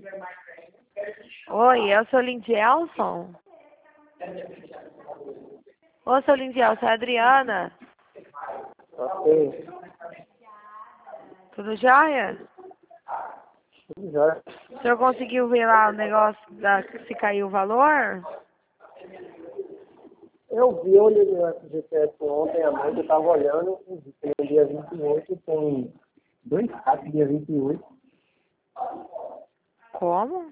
Oi, é o seu Lindielson? Ô, seu Lindielson, é a Adriana? Ok. Tudo jóia? Já. O senhor conseguiu ver lá o negócio se caiu o valor? Eu olhei no GPS ontem à noite, eu estava olhando, e vi que no dia 28 tem 2 saques dia 28. Como?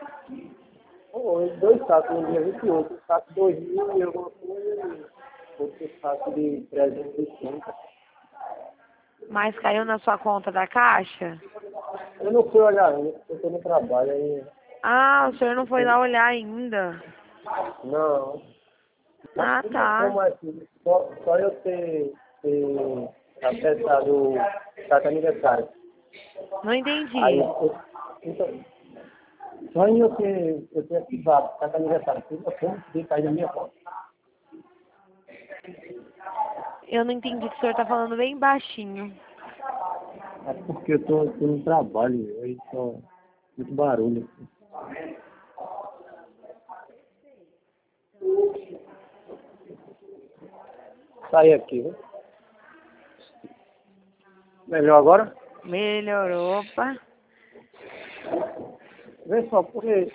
Ou 2 saques no dia 28, um saco de 2.000 e alguma coisa, outro saco de 350. Mas caiu na sua conta da Caixa? Eu não fui olhar ainda, porque eu estou no trabalho aí. Ah, o senhor não foi lá olhar ainda. Não. Ah, tá. Como assim? Só eu ter acessado o saco aniversário. Não Aí, entendi. então, só em eu ter ativado o saco aniversário, porque eu consegui cair na minha conta. Eu não entendi que o senhor tá falando bem baixinho. É porque eu tô no trabalho, aí tô muito barulho. Sai aqui, viu? Melhor agora? Melhorou, opa. Vê só, porque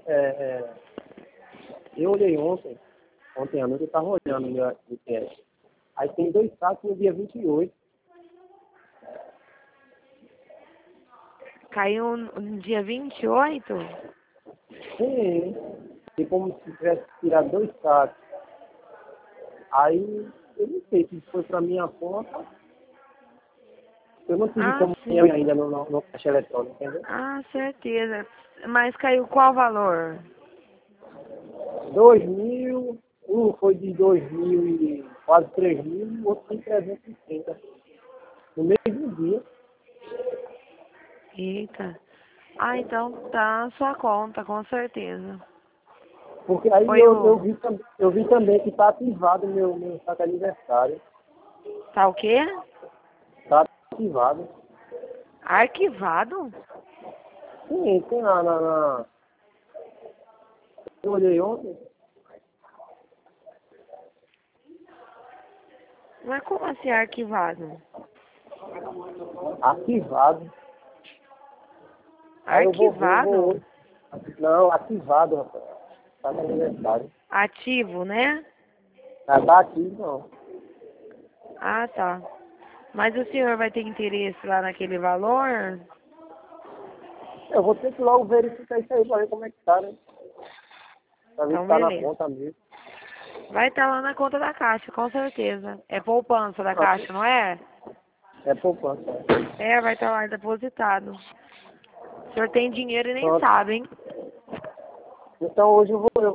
eu olhei ontem à noite eu estava olhando o meu GPS. Aí tem 2 sacos no dia 28. Caiu no dia 28? Sim, e como se tivesse tirado 2 sacos. Aí, eu não sei se foi para minha conta. Eu não tive Ah, como ir sim. ainda no caixa eletrônico, entendeu? Ah, certeza. Mas caiu qual valor? 2.000, um foi de 2.000 e quase 3.000, e o outro foi 330. No mesmo dia. Eita. Ah, então tá na sua conta, com certeza. Porque aí Foi eu o... vi também que está ativado meu saco aniversário. Tá o quê? Está ativado. Arquivado? Sim, tem lá eu olhei ontem, Mas como assim arquivado? ativado. Aí eu vou ver, Arquivado? não, ativado, rapaz. Saco aniversário. Ativo, né? Tá ativo, não. Ah, tá. Mas o senhor vai ter interesse lá naquele valor? Eu vou ter que logo verificar isso aí pra ver como é que tá, né? Pra ver se Então, tá na beleza. conta mesmo. Vai estar lá na conta da Caixa, com certeza. É poupança da Caixa, não é? É poupança. É, vai estar lá depositado. O senhor tem dinheiro e nem Pronto. sabe, hein? Então hoje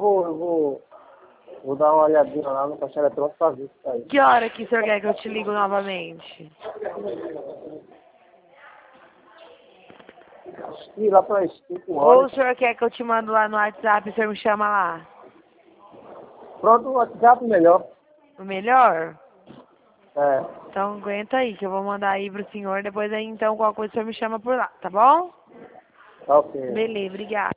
vou dar uma olhadinha lá no caixa eletrônico pra ver se tá aí. Que hora que o senhor quer que eu te ligo novamente? E lá para as 5 Ou horas. o senhor quer que eu te mando lá no WhatsApp e o senhor me chama lá? Pronto, o WhatsApp melhor. O melhor? É, Então aguenta aí, que eu vou mandar aí pro senhor. Depois aí, então, qualquer coisa o senhor me chama por lá, tá bom? tá ok. Beleza, obrigada.